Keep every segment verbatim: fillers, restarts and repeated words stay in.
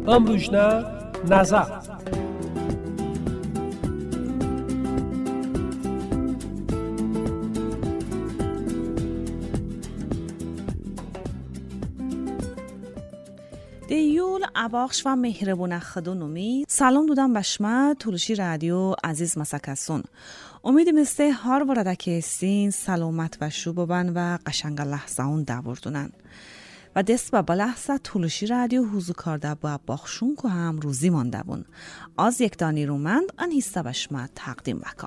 Ambujna nazar. دیول اباخش و مهربون خدونومی سلام دودم بشما تولشی رادیو عزیز مسکسون امید مسته هار ورده که سین سلامت و شوبان و قشنگ لحظه اون داوردونن و دست با بلحظه تولشی رادیو حوزو کرده با باخشون که هم روزی مانده بون از یک دانی رومند ان حصه بشما تقدیم بکم.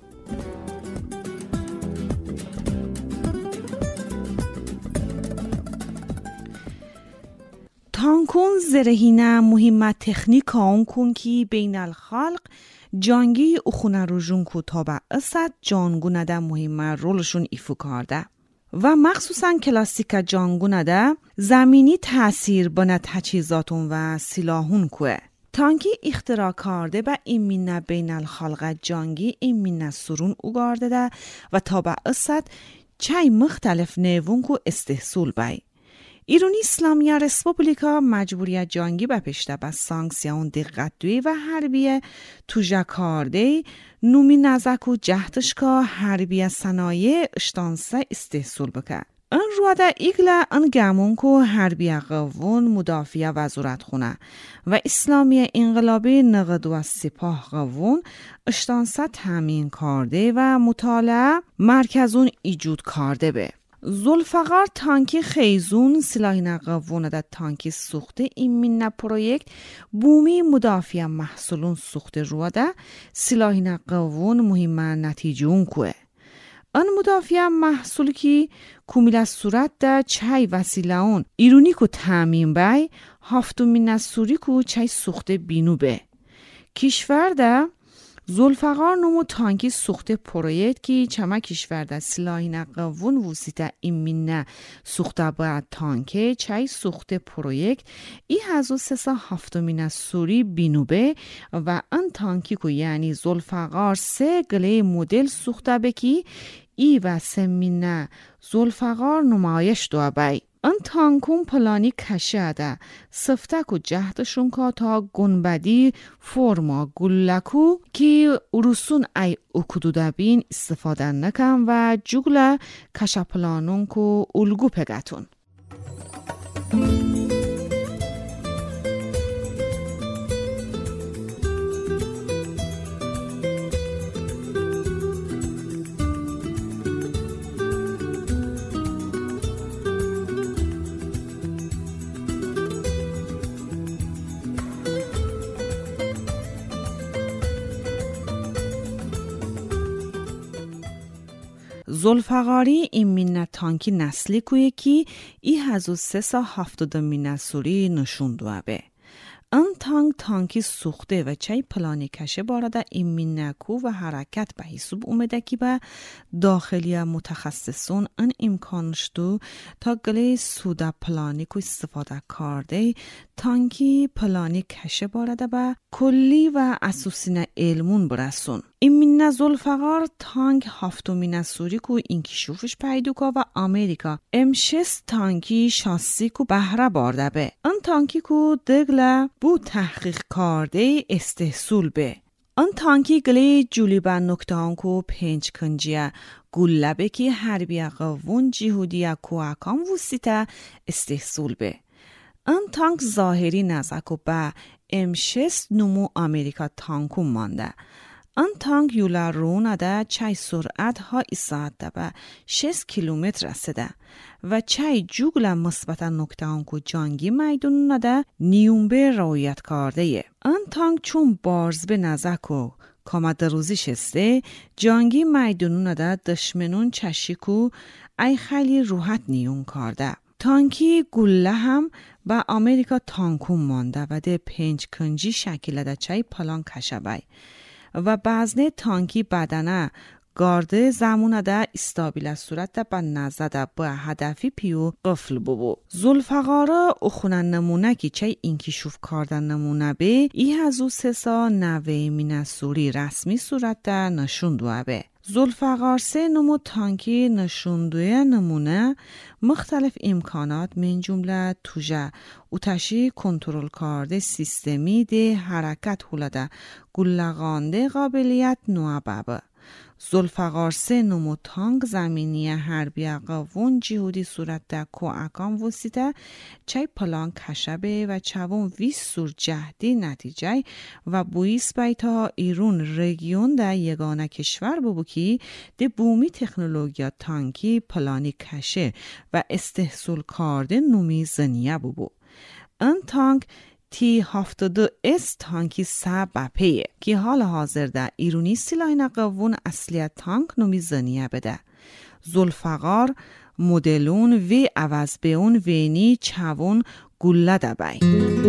تانکون زرهینه مهمه تکنیک آن کن که بین الخلق جانگی اخونه روژون که تا به اصد جانگونه ده مهمه رولشون ایفو کرده و مخصوصا کلاسیک جانگونه ده زمینی تأثیر بنا تجهیزاتون و سلاحون که تانکی اختراع کرده به این مینه بین الخلق جانگی این مینه سرون اگارده ده و تا به اصد چای مختلف نیوون که استحصول بای ایرانی اسلامی رسپوبلیکا مجبوریت جانگی به پشته به سانکسیون دقت دوی و حربیه توجه کارده نومی نزک و جهتشکا حربیه صنایع اشتانسه استحصول بکن. ان رواده ایگله ان گمون که حربیه قوون مدافع وزارت خونه و اسلامی انقلابی نقد و سپاه قوون اشتانسه تامین کرده و مطالعه مرکزون ایجود کرده به. زلفقار تانکی خیزون سلاحی نقوونه ده تانکی سوخته این مینه پرویکت بومی مدافع محصولون سوخته رو ده سلاحی نقوون مهمه نتیجه اون که ان مدافع محصول که کمیل صورت ده چای وسیله اون ایرونی که تامین بای هفتو مینه سوری که چای سوخته بینو به کشور ده زلفقار نمو تانکی سوخته پرویکت که چما کشور ده سلاحی نقوون وسیطه این مینه سوخته باید تانکه چای سوخته پرویکت ای هزو سسا هفتمین سوری بینوبه و ان تانکی که یعنی زلفقار سه گله مدل سوخته بکی ای و سه مینه زلفقار نمایش دو بای ان تانکون پلانی کشه ده سفتک و جهتشون که تا گنبدی فرما گلکو که ارسون ای اکدوده بین استفاده نکن و جگل کشه پلانون که الگو پگتون. زلفقاری این مینه تانکی نسلی کویه که ای هزو سه سا هفتاد مینه سوری نشون دوه به. ان تانک تانکی سوخته و چای پلانی کشه بارده این مینه کو و حرکت به حساب اومده که به داخلی متخصصون ان امکانش دو تا گله سودا پلانی کو استفاده کرده تانکی پلانی کشه بارده به کلی و اساسین علمون برسون. این مینه زلفقار تانک هفتو مینه سوری کو اینکی شوفش پیدو که و امریکا ام شش تانکی شاسی کو بهره بارده به. ان تانکی کو دگله بو تحقیق کرده استحصول به. ان تانکی گله جولی با نکتان کو پنج کنجیه گله بکی حربیه قوون جهودیه کو اکام وسیطه استحصول به. ان تانک ظاهری نزک و با ام شش نمو امریکا تانکو مانده. ان تانک یولا رونه ده چای سرعت ها ایساعت ده به شش کیلومتر رسیده و چای جوگل مثبتا نکته آنکو جانگی میدون نده نیومبه رویت کرده یه. ان تانک چون بارز به نزک و کامد روزی شسته جانگی میدون نده دشمنون چشیکو ای خیلی روحت نیون کرده. تانکی گله هم با امریکا تانکون مانده و ده پنج کنجی شکل ده چای پلان کشه بای. و بعضنه تانکی بدنه گارده زمونه ده استابیل صورت ده با نزده ده با هدفی پیو قفل ببو. زلفقاره اخونه نمونه که چه اینکی شوف کردن نمونه به ای هزو سه سا نوه مینه سوری رسمی صورت ده نشون دوه به. ذوالفقار سه نمو تانکی نشونده نمونه مختلف امکانات من جمله توجه و تشی کنترل کرده سیستمی ده حرکت هلده گلغانده قابلیت نوابه. ذوالفقار سه نمو تانک زمینی حربی قوون جهودی صورت ده کو اکام وسیته چای پلان کشبه و چوون ویس سور جهدی نتیجه و بویس بیتا ایرون رگیون ده یگانه کشور ببو که ده بومی تکنولوژیا تانکی پلانی کشه و استحصول کرده نومی زنیه ببو. این تانک تی هفتاد و دو اس تانکی سه بپیه که حال حاضر ده ایرونی سلاح قوون اصلیت تانک نومی زنیه بده. ذوالفقار مدلون و عوض به اون وینی چوون گله ده بای.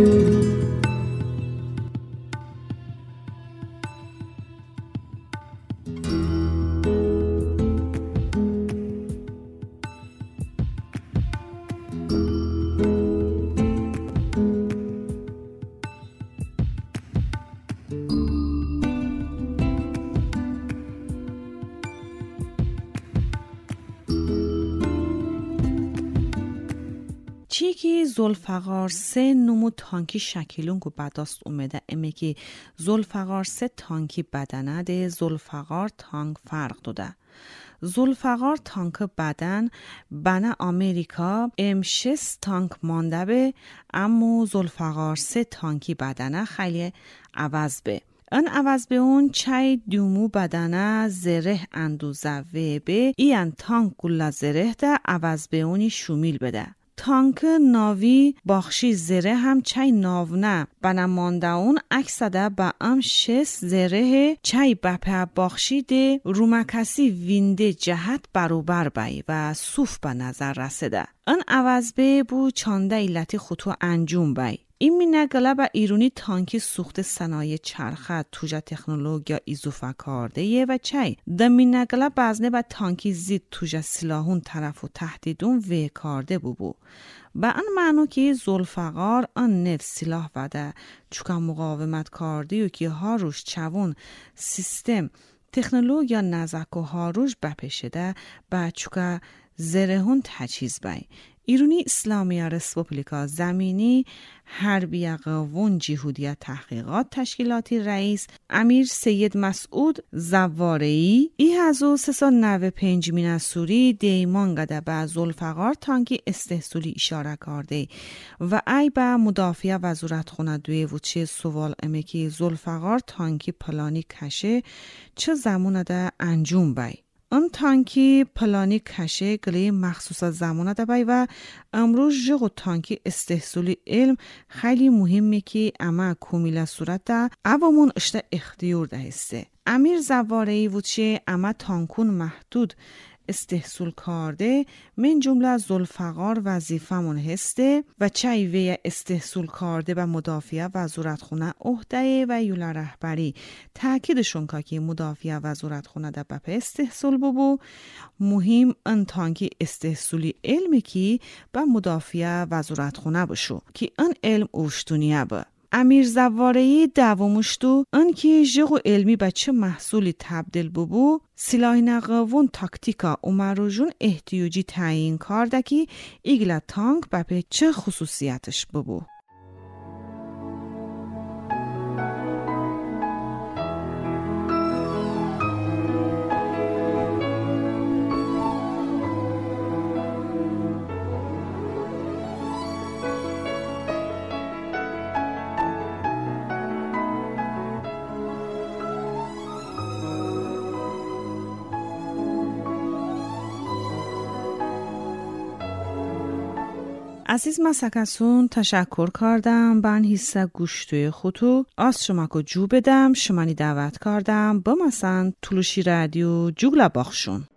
چی که ذوالفقار سه نمو تانکی شکلون که بداست اومده اما که ذوالفقار سه تانکی بدنه ده ذوالفقار تانک فرق داده. ذوالفقار تانک بدن بنا آمریکا ام شش تانک مانده به اما ذوالفقار سه تانکی بدنه خیلی عوض به. ان عوض به اون چای دومو بدنه زره اندوزه و به این تانک گله زره ده عوض به اونی شومیل بده. تانک ناوی باخشی زره هم چای ناونه بنمانده اون اکسده با ام شست زره چای بپه باخشی ده رومکسی وینده جهت بروبر بای و صوف به نظر رسیده. ان عوض به بو چانده ایلتی خطو انجوم بای. این مینگله با ایرونی تانکی سوخت صنایع چرخه توجه تکنولوژیا ایزوفه کرده یه و چای ده مینگله بازنه با تانکی زید توجه سلاحون طرف و تهدیدون و کرده بو بو. با ان معنی که ذوالفقار ان نف سلاح وده چوکا مقاومت کرده و که هاروش چوون سیستم تکنولوژیا نزک و هاروش بپشده با چوکا زرهون تجهیز بای. ایرونی اسلامی رسپوبلیکا زمینی حربی قوون جهودیه تحقیقات تشکیلاتی رئیس امیر سید مسعود زواره‌ای ای هزو سه نود و پنج مین سوری دیمان گده به ذوالفقار تانکی استحصولی اشاره کرده و ای به مدافع وزارت خونه دوی و چه سوال امه که ذوالفقار تانکی پلانی کشه چه زمان ده انجام بای. اون تانکی پلانی کشه گلی مخصوص زمانه ده بای و امروز جغو تانکی استحصولی علم خیلی مهمه که اما کمیل صورت ده اوامون اشته اختیار ده هسته. امیر زواره‌ای بود چه اما تانکون محدود استحصول کرده من جمله ذوالفقار وظیفمون هسته و چای وی استحصول کرده و مدافع وزارت خونه عهده و یول رهبری تاکیدشون که مدافع وزارت خونه ده بپ استحصول ببو مهم ان تانکی استحصولی علمی که با مدافع وزارت خونه بشو که ان علم اوشتونیه با. امیر زواره‌ای دوامشتو انکی جغو علمی به چه محصولی تبدیل ببو سلاح نقوون تاکتیکا اومروجون احتیاجی تعیین کرده که ایگلا تانک به چه خصوصیتش ببو. عزیز مسکسون تشکر کردم بن حصه گوشتوی خودو از شما که جو بدم شمانی دعوت کردم بمسن تلوشی رادیو جوگلا باخشون.